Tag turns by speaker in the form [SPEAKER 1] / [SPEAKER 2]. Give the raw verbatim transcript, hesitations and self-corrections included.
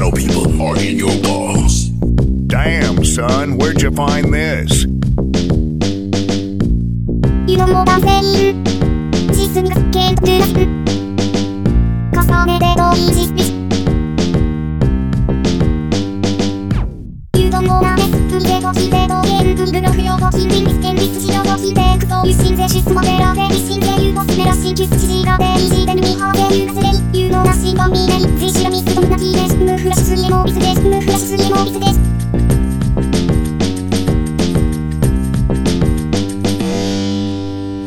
[SPEAKER 1] shadow people are in your walls.
[SPEAKER 2] Damn, son, where'd you find this?
[SPEAKER 3] 湯のも男性いる実にがけんとるらしく重ねて同意実施湯のもなめ海でごきで同源海の不要ご近隣立憲立地のごきでクソ湯神税出までらで一心で湯のすめらしき土地がでいじでぬみはで湯がずれに